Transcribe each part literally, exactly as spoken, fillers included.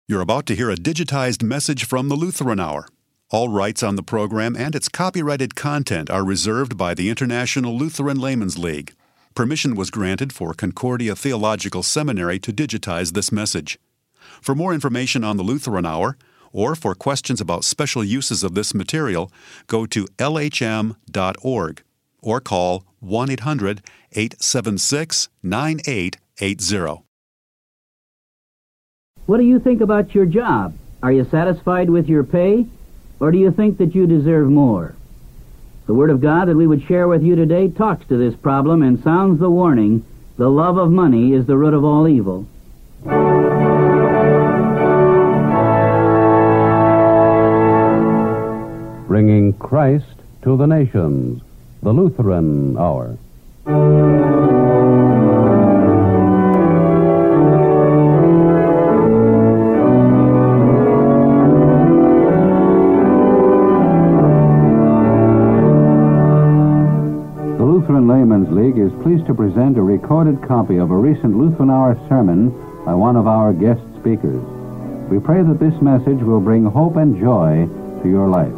You're about to hear a digitized message from the Lutheran Hour. All rights on the program and its copyrighted content are reserved by the International Lutheran Laymen's League. Permission was granted for Concordia Theological Seminary to digitize this message. For more information on the Lutheran Hour, or for questions about special uses of this material, go to L H M dot org or call one eight hundred, eight seven six, nine eight eight zero. What do you think about your job? Are you satisfied with your pay, or do you think that you deserve more? The Word of God that we would share with you today talks to this problem and sounds the warning, the love of money is the root of all evil. Bringing Christ to the nations, the Lutheran Hour. Laymen's League is pleased to present a recorded copy of a recent Lutheran Hour sermon by one of our guest speakers. We pray that this message will bring hope and joy to your life.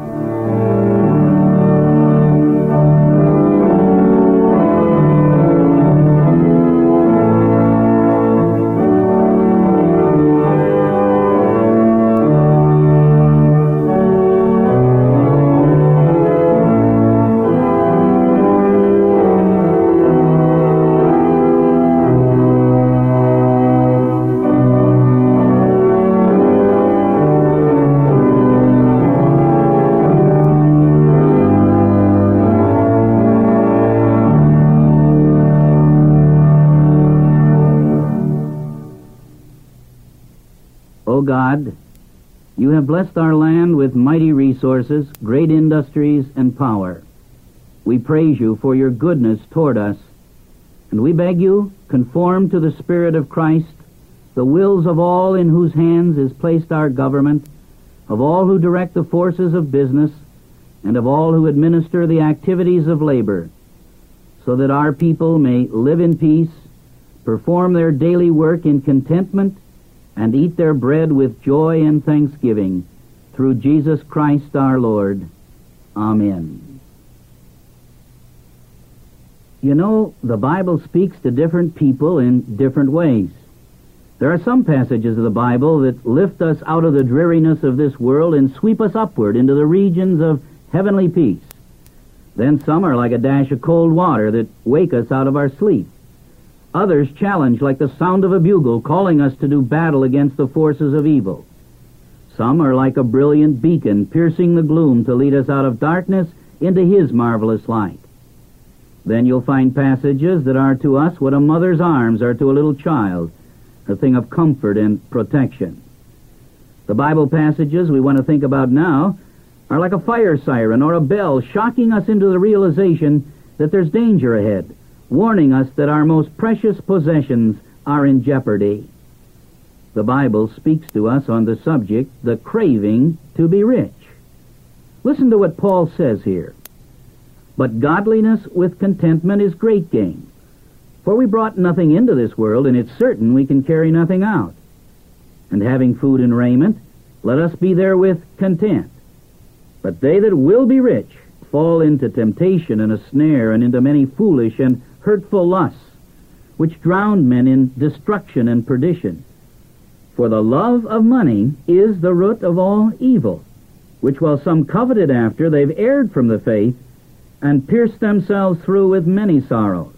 O God, you have blessed our land with mighty resources, great industries, and power. We praise you for your goodness toward us, and we beg you, conform to the Spirit of Christ, the wills of all in whose hands is placed our government, of all who direct the forces of business, and of all who administer the activities of labor, so that our people may live in peace, perform their daily work in contentment, and eat their bread with joy and thanksgiving, through Jesus Christ our Lord. Amen. You know, the Bible speaks to different people in different ways. There are some passages of the Bible that lift us out of the dreariness of this world and sweep us upward into the regions of heavenly peace. Then some are like a dash of cold water that wake us out of our sleep. Others challenge like the sound of a bugle, calling us to do battle against the forces of evil. Some are like a brilliant beacon, piercing the gloom to lead us out of darkness into His marvelous light. Then you'll find passages that are to us what a mother's arms are to a little child, a thing of comfort and protection. The Bible passages we want to think about now are like a fire siren or a bell, shocking us into the realization that there's danger ahead, warning us that our most precious possessions are in jeopardy. The Bible speaks to us on the subject, the craving to be rich. Listen to what Paul says here. But godliness with contentment is great gain. For we brought nothing into this world, and it's certain we can carry nothing out. And having food and raiment, let us be therewith content. But they that will be rich fall into temptation and a snare, and into many foolish and hurtful lusts, which drown men in destruction and perdition. For the love of money is the root of all evil, which while some coveted after, they've erred from the faith, and pierced themselves through with many sorrows.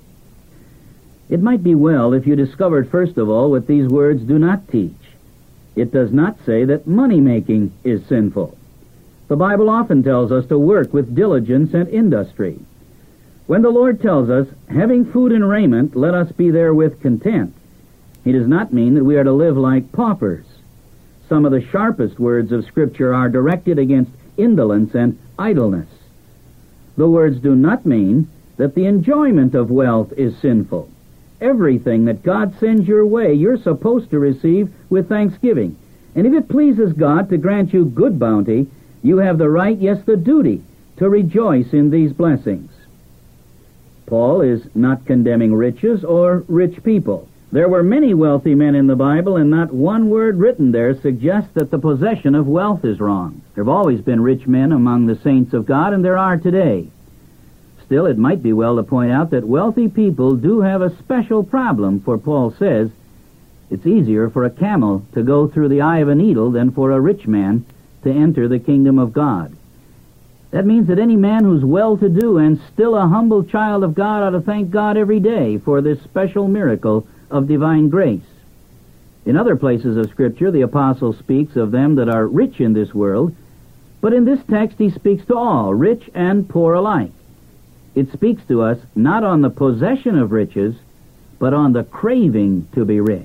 It might be well if you discovered first of all what these words do not teach. It does not say that money-making is sinful. The Bible often tells us to work with diligence and industry. When the Lord tells us, having food and raiment, let us be therewith content, He does not mean that we are to live like paupers. Some of the sharpest words of Scripture are directed against indolence and idleness. The words do not mean that the enjoyment of wealth is sinful. Everything that God sends your way, you're supposed to receive with thanksgiving. And if it pleases God to grant you good bounty, you have the right, yes, the duty, to rejoice in these blessings. Paul is not condemning riches or rich people. There were many wealthy men in the Bible, and not one word written there suggests that the possession of wealth is wrong. There have always been rich men among the saints of God, and there are today. Still, it might be well to point out that wealthy people do have a special problem, for Paul says, it's easier for a camel to go through the eye of a needle than for a rich man to enter the kingdom of God. That means that any man who's well-to-do and still a humble child of God ought to thank God every day for this special miracle of divine grace. In other places of Scripture, the apostle speaks of them that are rich in this world, but in this text he speaks to all, rich and poor alike. It speaks to us not on the possession of riches, but on the craving to be rich.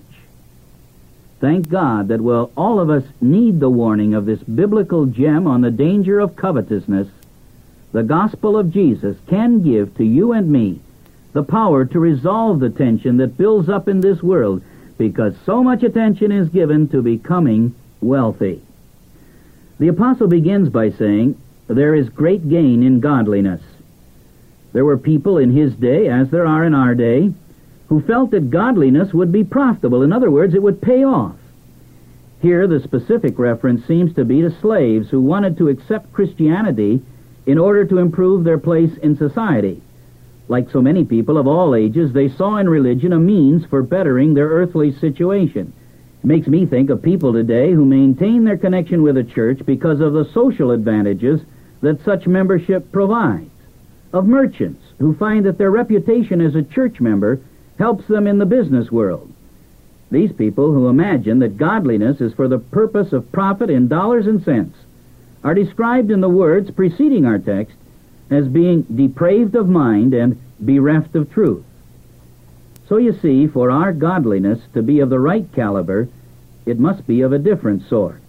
Thank God that while all of us need the warning of this biblical gem on the danger of covetousness, the gospel of Jesus can give to you and me the power to resolve the tension that builds up in this world, because so much attention is given to becoming wealthy. The apostle begins by saying, there is great gain in godliness. There were people in his day, as there are in our day, who felt that godliness would be profitable. In other words, it would pay off. Here, the specific reference seems to be to slaves who wanted to accept Christianity in order to improve their place in society. Like so many people of all ages, they saw in religion a means for bettering their earthly situation. It makes me think of people today who maintain their connection with a church because of the social advantages that such membership provides. Of merchants who find that their reputation as a church member helps them in the business world. These people who imagine that godliness is for the purpose of profit in dollars and cents are described in the words preceding our text as being depraved of mind and bereft of truth. So you see, for our godliness to be of the right caliber, it must be of a different sort.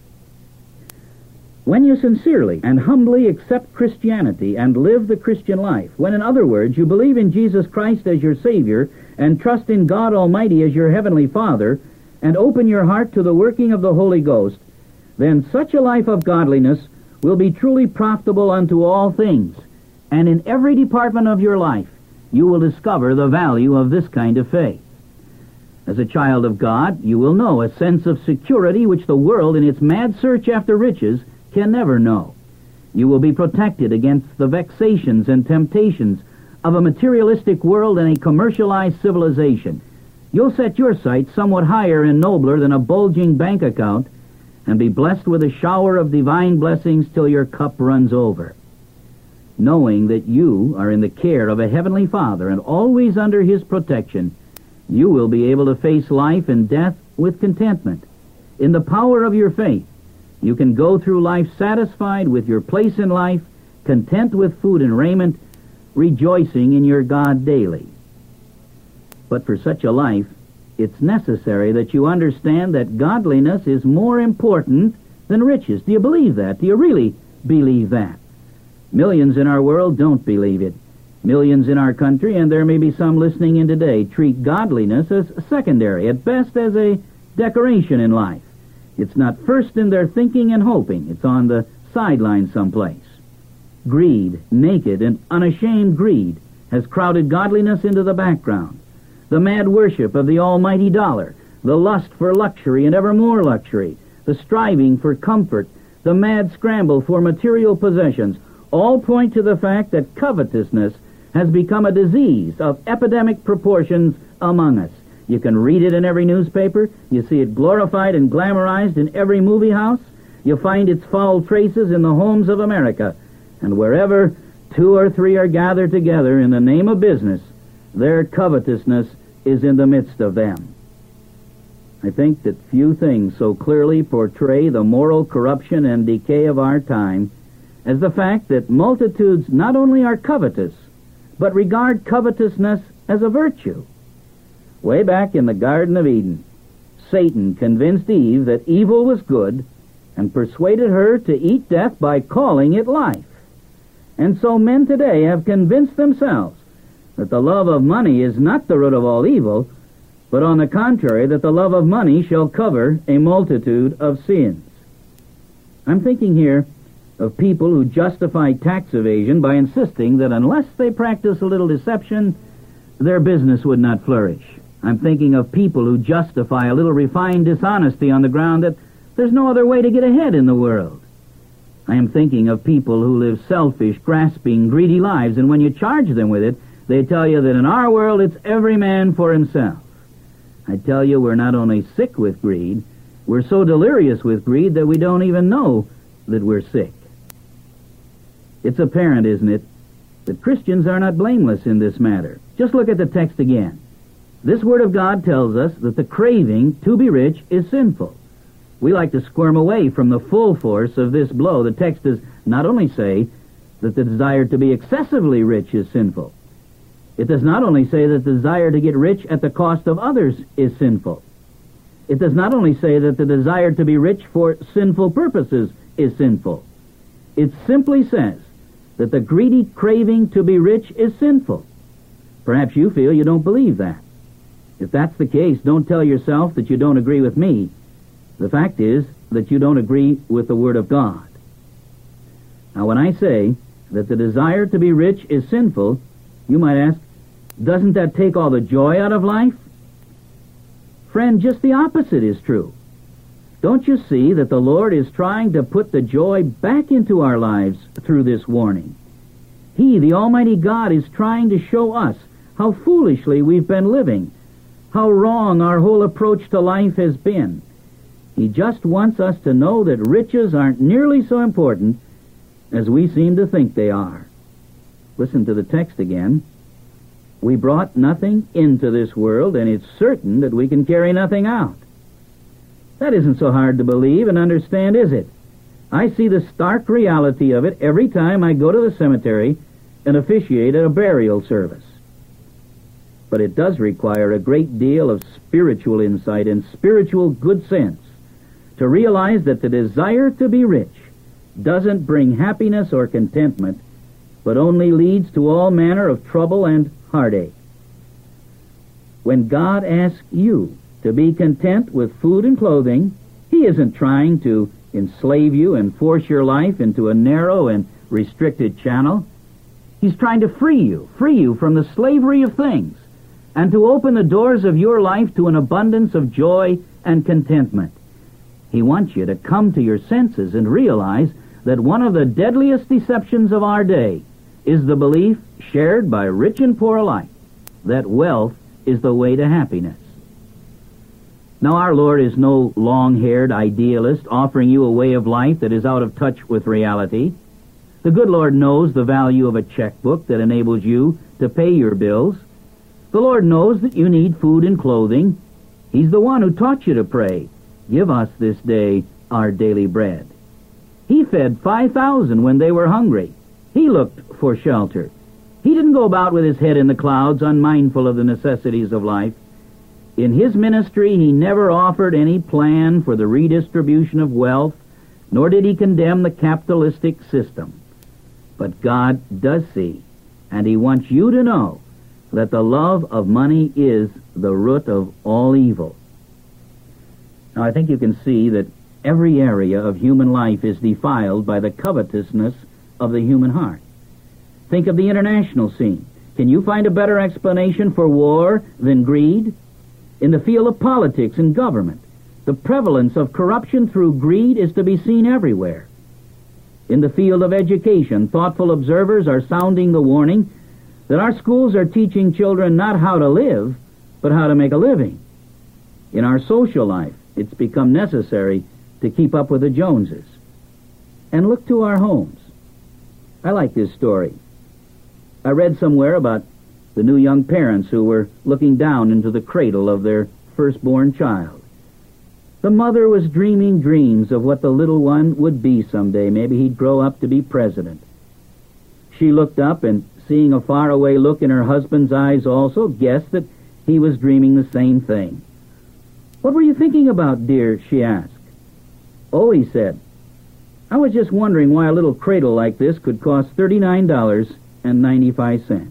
When you sincerely and humbly accept Christianity and live the Christian life, when, in other words, you believe in Jesus Christ as your Savior and trust in God Almighty as your Heavenly Father, and open your heart to the working of the Holy Ghost, then such a life of godliness will be truly profitable unto all things, and in every department of your life you will discover the value of this kind of faith. As a child of God, you will know a sense of security which the world, in its mad search after riches, can never know. You will be protected against the vexations and temptations of a materialistic world and a commercialized civilization. You'll set your sights somewhat higher and nobler than a bulging bank account, and be blessed with a shower of divine blessings till your cup runs over. Knowing that you are in the care of a Heavenly Father and always under His protection, you will be able to face life and death with contentment. In the power of your faith, you can go through life satisfied with your place in life, content with food and raiment, rejoicing in your God daily. But for such a life, it's necessary that you understand that godliness is more important than riches. Do you believe that? Do you really believe that? Millions in our world don't believe it. Millions in our country, and there may be some listening in today, treat godliness as secondary, at best as a decoration in life. It's not first in their thinking and hoping. It's on the sideline someplace. Greed, naked and unashamed greed, has crowded godliness into the background. The mad worship of the almighty dollar, the lust for luxury and ever more luxury, the striving for comfort, the mad scramble for material possessions, all point to the fact that covetousness has become a disease of epidemic proportions among us. You can read it in every newspaper. You see it glorified and glamorized in every movie house. You find its foul traces in the homes of America. And wherever two or three are gathered together in the name of business, their covetousness is in the midst of them. I think that few things so clearly portray the moral corruption and decay of our time as the fact that multitudes not only are covetous, but regard covetousness as a virtue. Way back in the Garden of Eden, Satan convinced Eve that evil was good and persuaded her to eat death by calling it life. And so men today have convinced themselves that the love of money is not the root of all evil, but on the contrary, that the love of money shall cover a multitude of sins. I'm thinking here of people who justify tax evasion by insisting that unless they practice a little deception, their business would not flourish. I'm thinking of people who justify a little refined dishonesty on the ground that there's no other way to get ahead in the world. I am thinking of people who live selfish, grasping, greedy lives, and when you charge them with it, they tell you that in our world it's every man for himself. I tell you, we're not only sick with greed, we're so delirious with greed that we don't even know that we're sick. It's apparent, isn't it, that Christians are not blameless in this matter. Just look at the text again. This Word of God tells us that the craving to be rich is sinful. We like to squirm away from the full force of this blow. The text does not only say that the desire to be excessively rich is sinful. It does not only say that the desire to get rich at the cost of others is sinful. It does not only say that the desire to be rich for sinful purposes is sinful. It simply says that the greedy craving to be rich is sinful. Perhaps you feel you don't believe that. If that's the case, don't tell yourself that you don't agree with me. The fact is that you don't agree with the Word of God. Now, when I say that the desire to be rich is sinful, you might ask, doesn't that take all the joy out of life? Friend, just the opposite is true. Don't you see that the Lord is trying to put the joy back into our lives through this warning? He, the Almighty God, is trying to show us how foolishly we've been living, how wrong our whole approach to life has been. He just wants us to know that riches aren't nearly so important as we seem to think they are. Listen to the text again. We brought nothing into this world, and it's certain that we can carry nothing out. That isn't so hard to believe and understand, is it? I see the stark reality of it every time I go to the cemetery and officiate at a burial service. But it does require a great deal of spiritual insight and spiritual good sense to realize that the desire to be rich doesn't bring happiness or contentment, but only leads to all manner of trouble and heartache. When God asks you to be content with food and clothing, He isn't trying to enslave you and force your life into a narrow and restricted channel. He's trying to free you, free you from the slavery of things, and to open the doors of your life to an abundance of joy and contentment. He wants you to come to your senses and realize that one of the deadliest deceptions of our day is the belief, shared by rich and poor alike, that wealth is the way to happiness. Now, our Lord is no long-haired idealist offering you a way of life that is out of touch with reality. The good Lord knows the value of a checkbook that enables you to pay your bills. The Lord knows that you need food and clothing. He's the one who taught you to pray, "Give us this day our daily bread." He fed five thousand when they were hungry. He looked for shelter. He didn't go about with his head in the clouds, unmindful of the necessities of life. In his ministry, he never offered any plan for the redistribution of wealth, nor did he condemn the capitalistic system. But God does see, and He wants you to know that the love of money is the root of all evil. Now, I think you can see that every area of human life is defiled by the covetousness of the human heart. Think of the international scene. Can you find a better explanation for war than greed? In the field of politics and government, the prevalence of corruption through greed is to be seen everywhere. In the field of education, thoughtful observers are sounding the warning that our schools are teaching children not how to live, but how to make a living. In our social life, it's become necessary to keep up with the Joneses. And look to our homes. I like this story. I read somewhere about the new young parents who were looking down into the cradle of their firstborn child. The mother was dreaming dreams of what the little one would be someday. Maybe he'd grow up to be president. She looked up and, seeing a faraway look in her husband's eyes also, guessed that he was dreaming the same thing. "What were you thinking about, dear?" she asked. "Oh," he said, "I was just wondering why a little cradle like this could cost thirty-nine dollars and ninety-five cents.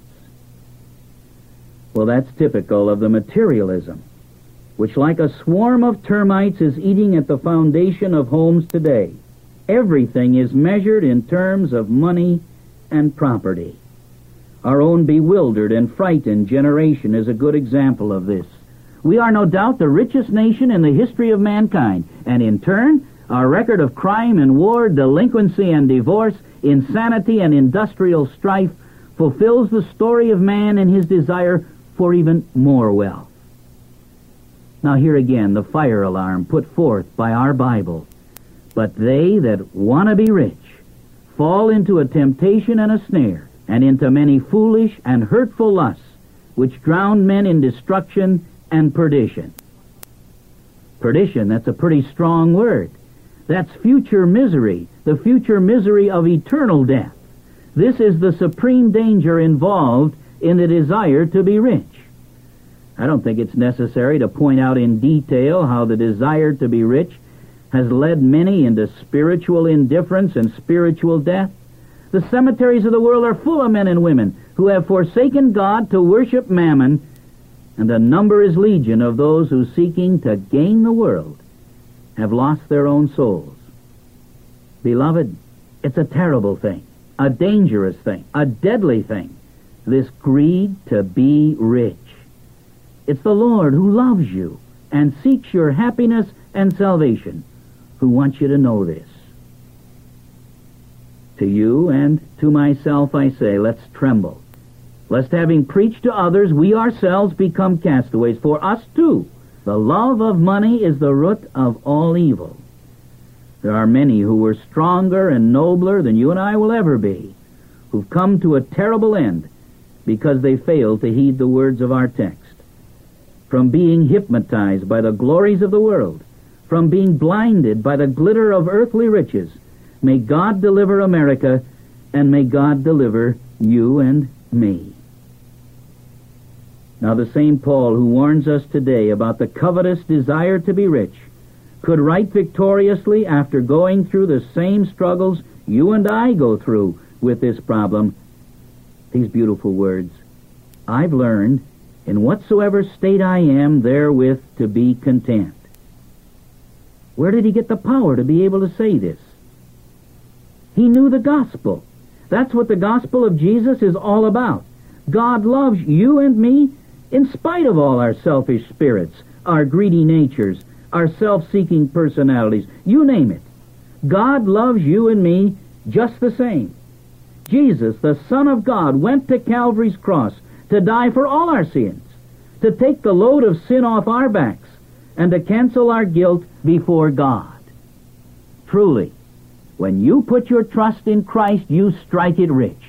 Well, that's typical of the materialism, which like a swarm of termites is eating at the foundation of homes today. Everything is measured in terms of money and property. Our own bewildered and frightened generation is a good example of this. We are no doubt the richest nation in the history of mankind, and in turn, our record of crime and war, delinquency and divorce, insanity and industrial strife fulfills the story of man and his desire for even more wealth. Now here again, the fire alarm put forth by our Bible. But they that want to be rich fall into a temptation and a snare, and into many foolish and hurtful lusts, which drown men in destruction and perdition. Perdition, that's a pretty strong word. That's future misery, the future misery of eternal death. This is the supreme danger involved in the desire to be rich. I don't think it's necessary to point out in detail how the desire to be rich has led many into spiritual indifference and spiritual death. The cemeteries of the world are full of men and women who have forsaken God to worship mammon, and the number is legion of those who, seeking to gain the world, have lost their own souls. Beloved, it's a terrible thing, a dangerous thing, a deadly thing, this greed to be rich. It's the Lord who loves you and seeks your happiness and salvation, who wants you to know this. To you and to myself I say, let's tremble, lest having preached to others, we ourselves become castaways. For us too, the love of money is the root of all evil. There are many who were stronger and nobler than you and I will ever be, who've come to a terrible end because they failed to heed the words of our text. From being hypnotized by the glories of the world, from being blinded by the glitter of earthly riches, may God deliver America, and may God deliver you and me. Now the same Paul who warns us today about the covetous desire to be rich could write victoriously after going through the same struggles you and I go through with this problem these beautiful words: I've learned, in whatsoever state I am, therewith to be content. Where did he get the power to be able to say this? He knew the gospel. That's what the gospel of Jesus is all about. God loves you and me in spite of all our selfish spirits, our greedy natures, our self-seeking personalities. You name it. God loves you and me just the same. Jesus, the Son of God, went to Calvary's cross to die for all our sins, to take the load of sin off our backs, and to cancel our guilt before God. Truly, when you put your trust in Christ, you strike it rich.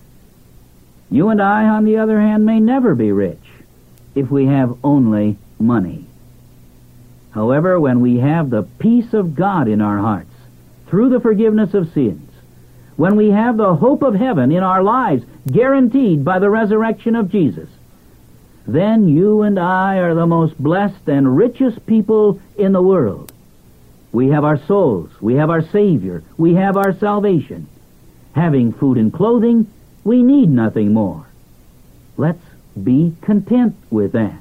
You and I, on the other hand, may never be rich if we have only money. However, when we have the peace of God in our hearts through the forgiveness of sins, when we have the hope of heaven in our lives guaranteed by the resurrection of Jesus, then you and I are the most blessed and richest people in the world. We have our souls, we have our Savior, we have our salvation. Having food and clothing, we need nothing more. Let's be content with that.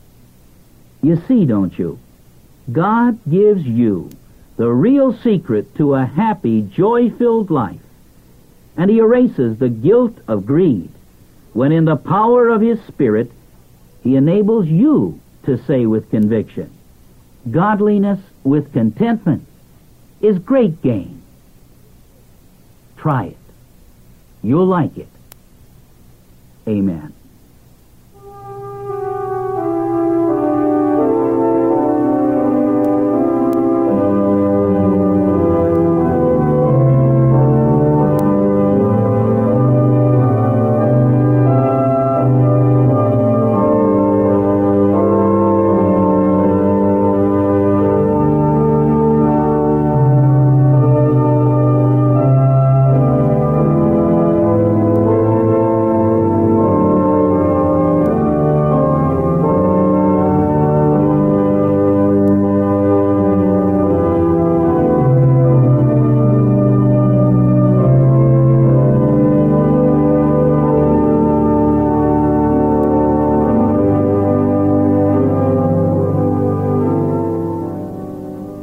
You see, don't you? God gives you the real secret to a happy, joy-filled life, and He erases the guilt of greed when in the power of His Spirit He enables you to say with conviction, godliness with contentment is great gain. Try it. You'll like it. Amen.